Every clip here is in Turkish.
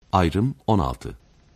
Ayrım 16.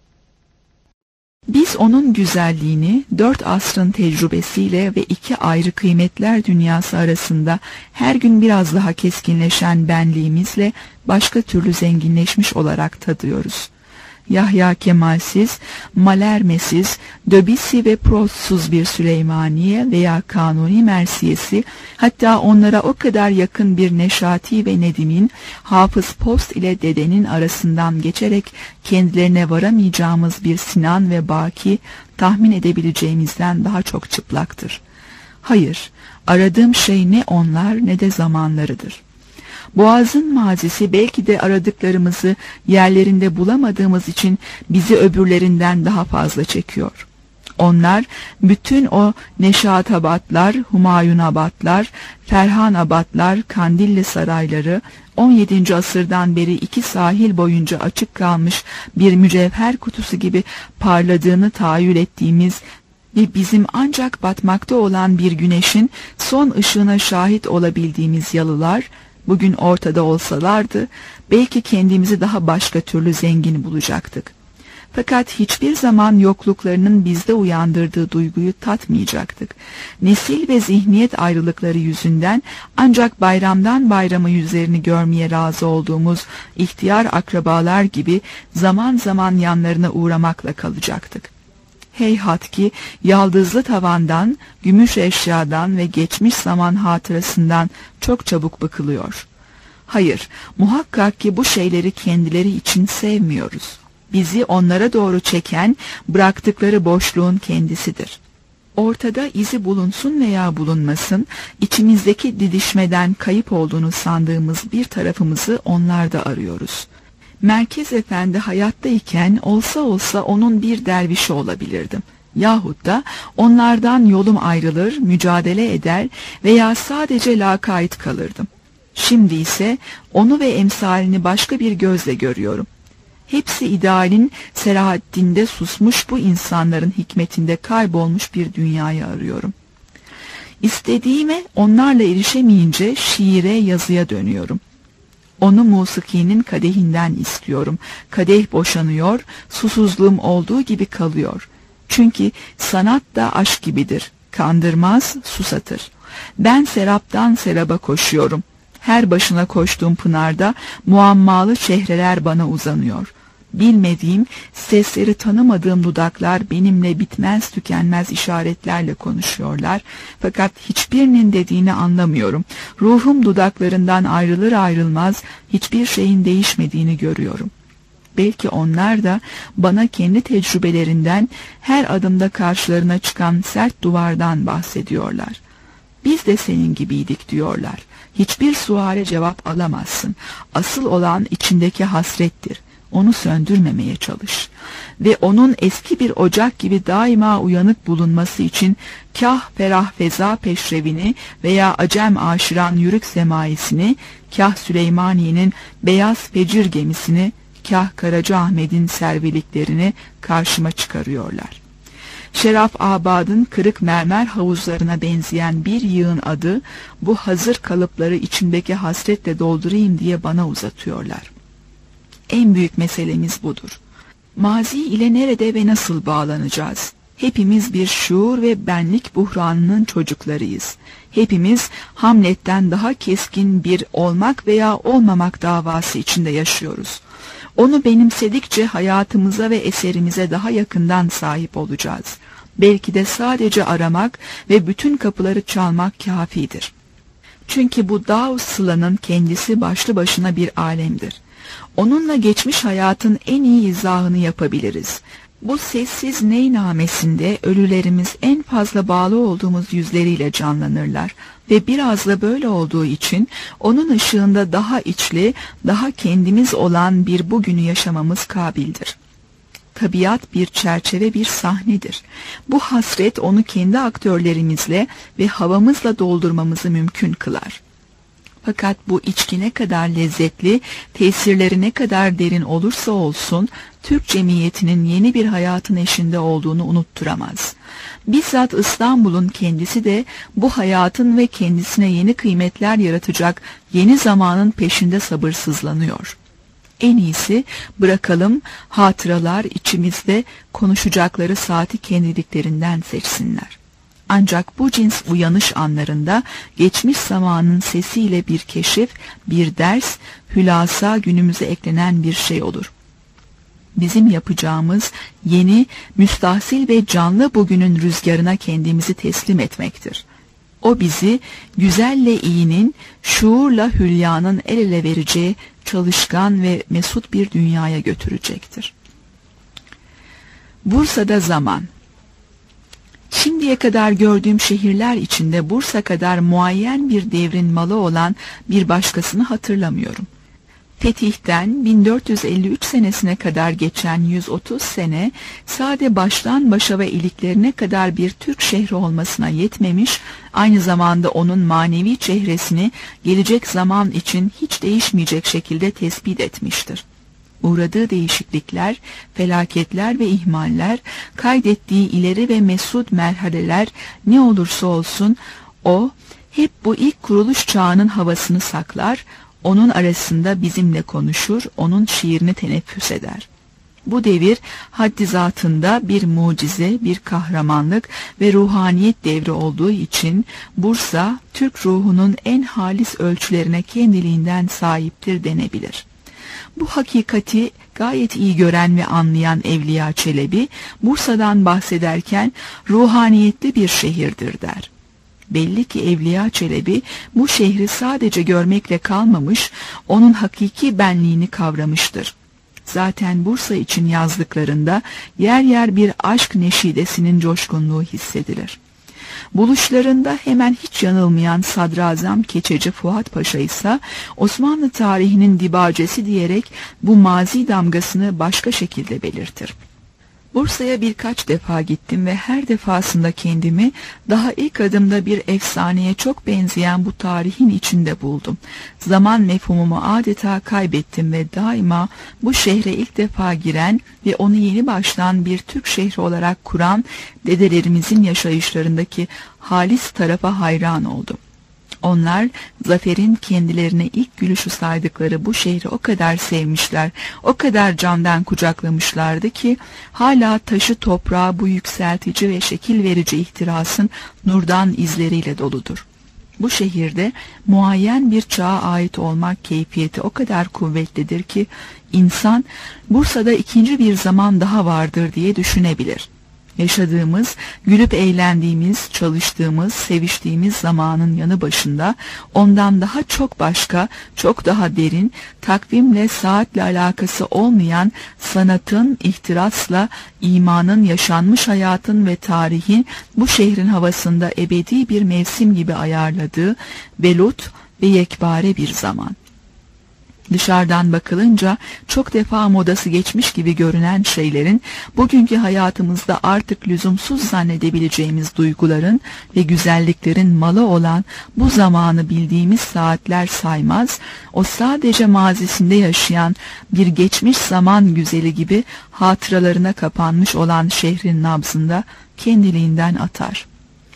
Biz onun güzelliğini 4 asrın tecrübesiyle ve 2 ayrı kıymetler dünyası arasında her gün biraz daha keskinleşen benliğimizle başka türlü zenginleşmiş olarak tadıyoruz. Yahya Kemalsiz, Malermesiz, Debussy ve Proust'suz bir Süleymaniye veya Kanuni Mersiyesi, hatta onlara o kadar yakın bir Neşati ve Nedim'in, Hafız Post ile Dede'nin arasından geçerek kendilerine varamayacağımız bir Sinan ve Baki tahmin edebileceğimizden daha çok çıplaktır. Hayır, aradığım şey ne onlar ne de zamanlarıdır. Boğaz'ın mazisi belki de aradıklarımızı yerlerinde bulamadığımız için bizi öbürlerinden daha fazla çekiyor. Onlar bütün o Neşatabatlar, Humayunabatlar, Ferhanabatlar, Kandilli sarayları, 17. asırdan beri 2 sahil boyunca açık kalmış bir mücevher kutusu gibi parladığını tahayyül ettiğimiz ve bizim ancak batmakta olan bir güneşin son ışığına şahit olabildiğimiz yalılar, bugün ortada olsalardı belki kendimizi daha başka türlü zengin bulacaktık. Fakat hiçbir zaman yokluklarının bizde uyandırdığı duyguyu tatmayacaktık. Nesil ve zihniyet ayrılıkları yüzünden ancak bayramdan bayrama yüzlerini görmeye razı olduğumuz ihtiyar akrabalar gibi zaman zaman yanlarına uğramakla kalacaktık. Heyhat ki yaldızlı tavandan, gümüş eşyadan ve geçmiş zaman hatırasından çok çabuk bıkılıyor. Hayır, muhakkak ki bu şeyleri kendileri için sevmiyoruz. Bizi onlara doğru çeken bıraktıkları boşluğun kendisidir. Ortada izi bulunsun veya bulunmasın, içimizdeki didişmeden kayıp olduğunu sandığımız bir tarafımızı onlarda arıyoruz. Merkez Efendi hayattayken olsa olsa onun bir dervişi olabilirdim. Yahut da onlardan yolum ayrılır, mücadele eder veya sadece lakayt kalırdım. Şimdi ise onu ve emsalini başka bir gözle görüyorum. Hepsi idealin Selahaddin'de susmuş bu insanların hikmetinde kaybolmuş bir dünyayı arıyorum. İstediğime onlarla erişemeyince şiire, yazıya dönüyorum. Onu musikinin kadehinden istiyorum. Kadeh boşanıyor, susuzluğum olduğu gibi kalıyor. Çünkü sanat da aşk gibidir. Kandırmaz, susatır. Ben seraptan seraba koşuyorum. Her başına koştuğum pınarda muammalı çehreler bana uzanıyor. Bilmediğim, sesleri tanımadığım dudaklar benimle bitmez tükenmez işaretlerle konuşuyorlar. Fakat hiçbirinin dediğini anlamıyorum. Ruhum dudaklarından ayrılır ayrılmaz hiçbir şeyin değişmediğini görüyorum. Belki onlar da bana kendi tecrübelerinden her adımda karşılarına çıkan sert duvardan bahsediyorlar. Biz de senin gibiydik diyorlar. Hiçbir suale cevap alamazsın. Asıl olan içindeki hasrettir. Onu söndürmemeye çalış. Ve onun eski bir ocak gibi daima uyanık bulunması için kah ferah feza peşrevini veya acem aşiran yürük semaisini, kah Süleymaniye'nin beyaz fecir gemisini, kah Karacaahmet'in serviliklerini karşıma çıkarıyorlar. Şeraf-Abad'ın kırık mermer havuzlarına benzeyen bir yığın adı, bu hazır kalıpları içimdeki hasretle doldurayım diye bana uzatıyorlar. En büyük meselemiz budur. Mazi ile nerede ve nasıl bağlanacağız? Hepimiz bir şuur ve benlik buhranının çocuklarıyız. Hepimiz Hamlet'ten daha keskin bir olmak veya olmamak davası içinde yaşıyoruz. Onu benimsedikçe hayatımıza ve eserimize daha yakından sahip olacağız. Belki de sadece aramak ve bütün kapıları çalmak kafidir. Çünkü bu Dağ-ı Sıla'nın kendisi başlı başına bir alemdir. Onunla geçmiş hayatın en iyi izahını yapabiliriz. Bu sessiz neynamesinde ölülerimiz en fazla bağlı olduğumuz yüzleriyle canlanırlar ve biraz da böyle olduğu için onun ışığında daha içli, daha kendimiz olan bir bugünü yaşamamız kabildir. Tabiat bir çerçeve, bir sahnedir. Bu hasret onu kendi aktörlerimizle ve havamızla doldurmamızı mümkün kılar. Fakat bu içki ne kadar lezzetli, tesirleri ne kadar derin olursa olsun, Türk cemiyetinin yeni bir hayatın eşinde olduğunu unutturamaz. Bizzat İstanbul'un kendisi de bu hayatın ve kendisine yeni kıymetler yaratacak yeni zamanın peşinde sabırsızlanıyor. En iyisi bırakalım hatıralar içimizde konuşacakları saati kendiliklerinden seçsinler. Ancak bu cins uyanış anlarında geçmiş zamanın sesiyle bir keşif, bir ders, hülasa günümüze eklenen bir şey olur. Bizim yapacağımız yeni, müstahsil ve canlı bugünün rüzgarına kendimizi teslim etmektir. O bizi güzelle iyinin, şuurla hülyanın el ele vereceği çalışkan ve mesut bir dünyaya götürecektir. Bursa'da zaman. Şimdiye kadar gördüğüm şehirler içinde Bursa kadar muayyen bir devrin malı olan bir başkasını hatırlamıyorum. Fetih'ten 1453 senesine kadar geçen 130 sene sade baştan başa ve iliklerine kadar bir Türk şehri olmasına yetmemiş, aynı zamanda onun manevi çehresini gelecek zaman için hiç değişmeyecek şekilde tespit etmiştir. Uğradığı değişiklikler, felaketler ve ihmaller, kaydettiği ileri ve mesut merhaleler ne olursa olsun o hep bu ilk kuruluş çağının havasını saklar, onun arasında bizimle konuşur, onun şiirini teneffüs eder. Bu devir haddi zatında bir mucize, bir kahramanlık ve ruhaniyet devri olduğu için Bursa, Türk ruhunun en halis ölçülerine kendiliğinden sahiptir denebilir. Bu hakikati gayet iyi gören ve anlayan Evliya Çelebi, Bursa'dan bahsederken ruhaniyetli bir şehirdir der. Belli ki Evliya Çelebi bu şehri sadece görmekle kalmamış, onun hakiki benliğini kavramıştır. Zaten Bursa için yazdıklarında yer yer bir aşk neşidesinin coşkunluğu hissedilir. Buluşlarında hemen hiç yanılmayan Sadrazam Keçeci Fuat Paşa ise Osmanlı tarihinin dibacesi diyerek bu mazi damgasını başka şekilde belirtir. Bursa'ya birkaç defa gittim ve her defasında kendimi daha ilk adımda bir efsaneye çok benzeyen bu tarihin içinde buldum. Zaman mefhumumu adeta kaybettim ve daima bu şehre ilk defa giren ve onu yeni baştan bir Türk şehri olarak kuran dedelerimizin yaşayışlarındaki halis tarafa hayran oldum. Onlar zaferin kendilerine ilk gülüşü saydıkları bu şehri o kadar sevmişler, o kadar candan kucaklamışlardı ki hala taşı toprağı bu yükseltici ve şekil verici ihtirasın nurdan izleriyle doludur. Bu şehirde muayyen bir çağa ait olmak keyfiyeti o kadar kuvvetlidir ki insan Bursa'da ikinci bir zaman daha vardır diye düşünebilir. Yaşadığımız, gülüp eğlendiğimiz, çalıştığımız, seviştiğimiz zamanın yanı başında ondan daha çok başka, çok daha derin, takvimle, saatle alakası olmayan sanatın, ihtirasla, imanın, yaşanmış hayatın ve tarihin bu şehrin havasında ebedi bir mevsim gibi ayarladığı velut ve yekpare bir zaman. Dışarıdan bakılınca çok defa modası geçmiş gibi görünen şeylerin, bugünkü hayatımızda artık lüzumsuz zannedebileceğimiz duyguların ve güzelliklerin malı olan bu zamanı bildiğimiz saatler saymaz, o sadece mazisinde yaşayan bir geçmiş zaman güzeli gibi hatıralarına kapanmış olan şehrin nabzında kendiliğinden atar.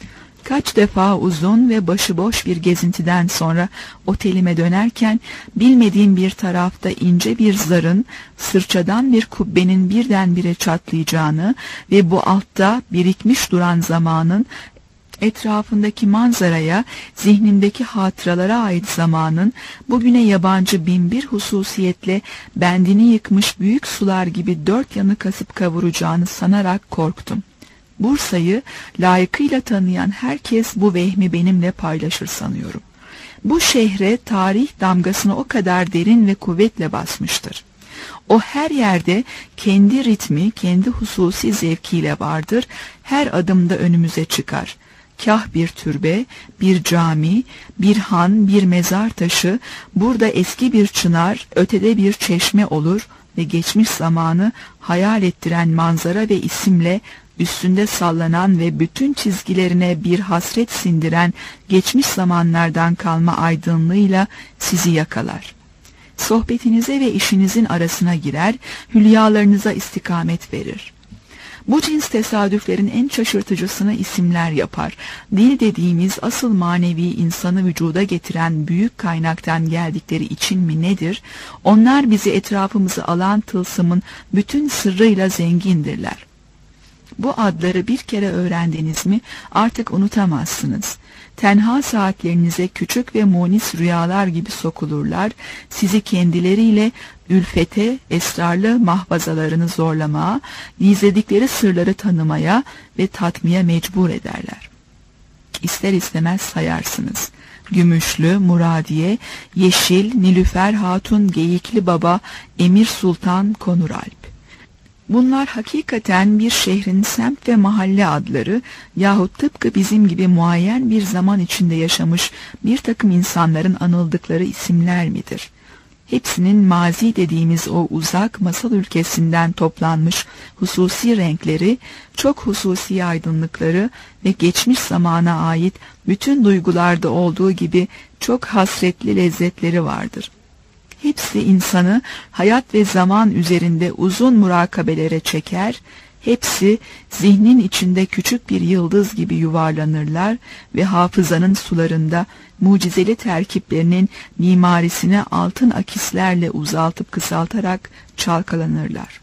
Kaç defa uzun ve başıboş bir gezintiden sonra otelime dönerken bilmediğim bir tarafta ince bir zarın, sırçadan bir kubbenin birdenbire çatlayacağını ve bu altta birikmiş duran zamanın etrafındaki manzaraya, zihnimdeki hatıralara ait zamanın bugüne yabancı binbir hususiyetle bendini yıkmış büyük sular gibi dört yanı kasıp kavuracağını sanarak korktum. Bursa'yı layıkıyla tanıyan herkes bu vehmi benimle paylaşır sanıyorum. Bu şehre tarih damgasını o kadar derin ve kuvvetle basmıştır. O her yerde kendi ritmi, kendi hususi zevkiyle vardır, her adımda önümüze çıkar. Kah bir türbe, bir cami, bir han, bir mezar taşı, burada eski bir çınar, ötede bir çeşme olur ve geçmiş zamanı hayal ettiren manzara ve isimle üstünde sallanan ve bütün çizgilerine bir hasret sindiren geçmiş zamanlardan kalma aydınlığıyla sizi yakalar. Sohbetinize ve işinizin arasına girer, hülyalarınıza istikamet verir. Bu cins tesadüflerin en şaşırtıcısını isimler yapar. Dil dediğimiz asıl manevi insanı vücuda getiren büyük kaynaktan geldikleri için mi nedir? Onlar bizi etrafımızı alan tılsımın bütün sırrıyla zengindirler. Bu adları bir kere öğrendiniz mi artık unutamazsınız. Tenha saatlerinize küçük ve munis rüyalar gibi sokulurlar, sizi kendileriyle ülfete, esrarlı mahvazalarını zorlamaya, gizledikleri sırları tanımaya ve tatmaya mecbur ederler. İster istemez sayarsınız. Gümüşlü, Muradiye, Yeşil, Nilüfer Hatun, Geyikli Baba, Emir Sultan, Konuralp. Bunlar hakikaten bir şehrin semt ve mahalle adları yahut tıpkı bizim gibi muayyen bir zaman içinde yaşamış bir takım insanların anıldıkları isimler midir? Hepsinin mazi dediğimiz o uzak masal ülkesinden toplanmış hususi renkleri, çok hususi aydınlıkları ve geçmiş zamana ait bütün duygularda olduğu gibi çok hasretli lezzetleri vardır. Hepsi insanı hayat ve zaman üzerinde uzun murakabelere çeker, hepsi zihnin içinde küçük bir yıldız gibi yuvarlanırlar ve hafızanın sularında mucizeli terkiplerinin mimarisini altın akislerle uzaltıp kısaltarak çalkalanırlar.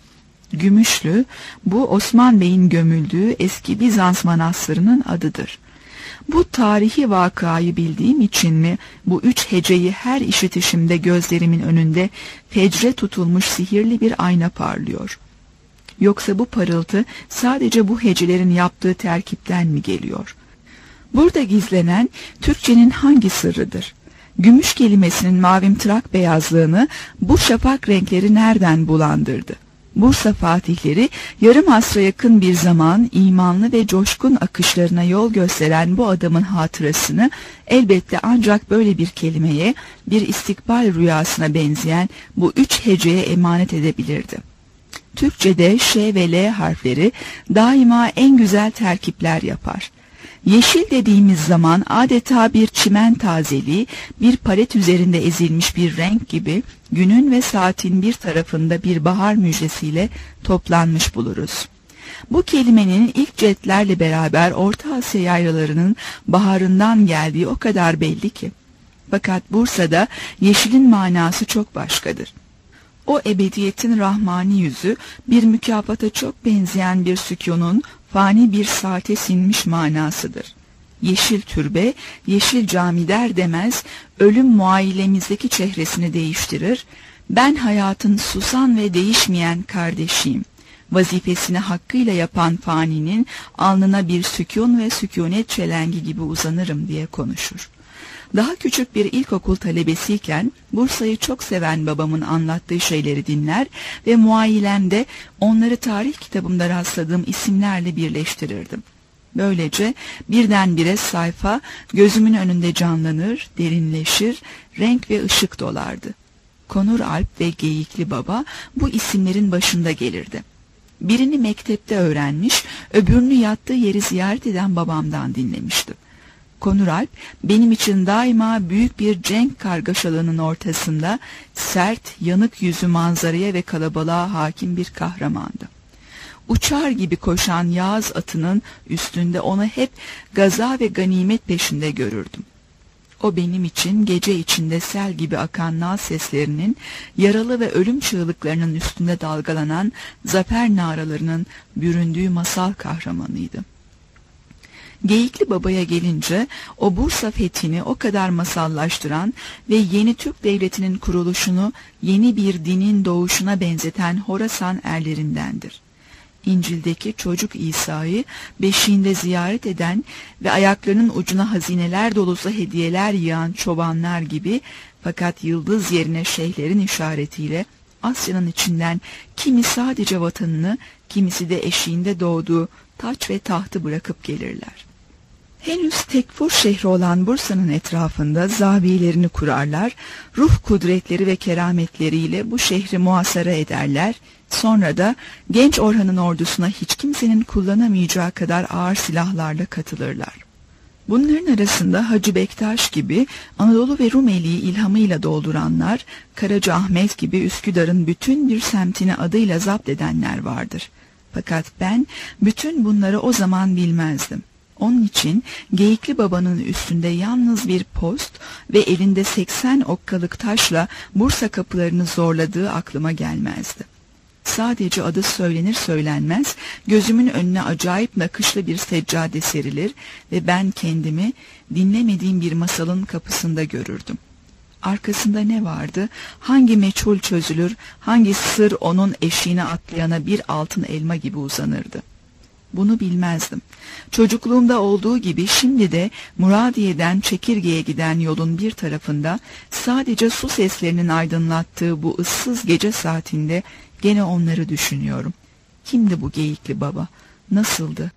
Gümüşlü, bu Osman Bey'in gömüldüğü eski Bizans manastırının adıdır. Bu tarihi vakayı bildiğim için mi bu üç heceyi her işitişimde gözlerimin önünde fecre tutulmuş sihirli bir ayna parlıyor? Yoksa bu parıltı sadece bu hecelerin yaptığı terkipten mi geliyor? Burada gizlenen Türkçenin hangi sırrıdır? Gümüş kelimesinin mavimtırak beyazlığını bu şafak renkleri nereden bulandırdı? Bursa fatihleri yarım asra yakın bir zaman imanlı ve coşkun akışlarına yol gösteren bu adamın hatırasını elbette ancak böyle bir kelimeye, bir istikbal rüyasına benzeyen bu üç heceye emanet edebilirdi. Türkçe'de Ş ve L harfleri daima en güzel terkipler yapar. Yeşil dediğimiz zaman adeta bir çimen tazeliği, bir palet üzerinde ezilmiş bir renk gibi günün ve saatin bir tarafında bir bahar müjdesiyle toplanmış buluruz. Bu kelimenin ilk cetlerle beraber Orta Asya yaylalarının baharından geldiği o kadar belli ki. Fakat Bursa'da yeşilin manası çok başkadır. O ebediyetin rahmani yüzü bir mükafata çok benzeyen bir sükûnun fani bir saate sinmiş manasıdır. Yeşil türbe, yeşil cami der demez ölüm muailemizdeki çehresini değiştirir. Ben hayatın susan ve değişmeyen kardeşiyim. Vazifesini hakkıyla yapan faninin alnına bir sükûn ve sükûnet çelengi gibi uzanırım diye konuşur. Daha küçük bir ilkokul talebesiyken Bursa'yı çok seven babamın anlattığı şeyleri dinler ve muayilemde onları tarih kitabımda rastladığım isimlerle birleştirirdim. Böylece birdenbire sayfa gözümün önünde canlanır, derinleşir, renk ve ışık dolardı. Konuralp ve Geyikli Baba bu isimlerin başında gelirdi. Birini mektepte öğrenmiş, öbürünü yattığı yeri ziyaret eden babamdan dinlemiştim. Konuralp benim için daima büyük bir cenk kargaşalığının ortasında sert, yanık yüzü manzaraya ve kalabalığa hakim bir kahramandı. Uçar gibi koşan Yağız atının üstünde onu hep gaza ve ganimet peşinde görürdüm. O benim için gece içinde sel gibi akan nal seslerinin, yaralı ve ölüm çığlıklarının üstünde dalgalanan zafer naralarının büründüğü masal kahramanıydı. Geyikli Baba'ya gelince o Bursa fethini o kadar masallaştıran ve yeni Türk devletinin kuruluşunu yeni bir dinin doğuşuna benzeten Horasan erlerindendir. İncil'deki çocuk İsa'yı beşiğinde ziyaret eden ve ayaklarının ucuna hazineler dolusu hediyeler yığan çobanlar gibi, fakat yıldız yerine şeyhlerin işaretiyle Asya'nın içinden kimi sadece vatanını, kimisi de eşiğinde doğduğu taç ve tahtı bırakıp gelirler. Henüz tekfur şehri olan Bursa'nın etrafında zaviyelerini kurarlar, ruh kudretleri ve kerametleriyle bu şehri muhasara ederler, sonra da genç Orhan'ın ordusuna hiç kimsenin kullanamayacağı kadar ağır silahlarla katılırlar. Bunların arasında Hacı Bektaş gibi Anadolu ve Rumeli'yi ilhamıyla dolduranlar, Karacaahmet gibi Üsküdar'ın bütün bir semtini adıyla zapt edenler vardır. Fakat ben bütün bunları o zaman bilmezdim. Onun için Geyikli Baba'nın üstünde yalnız bir post ve elinde 80 okkalık taşla Bursa kapılarını zorladığı aklıma gelmezdi. Sadece adı söylenir söylenmez gözümün önüne acayip nakışlı bir seccade serilir ve ben kendimi dinlemediğim bir masalın kapısında görürdüm. Arkasında ne vardı, hangi meçhul çözülür, hangi sır onun eşiğine atlayana bir altın elma gibi uzanırdı. Bunu bilmezdim. Çocukluğumda olduğu gibi şimdi de Muradiye'den Çekirge'ye giden yolun bir tarafında sadece su seslerinin aydınlattığı bu ıssız gece saatinde gene onları düşünüyorum. Kimdi bu Geyikli Baba? Nasıldı?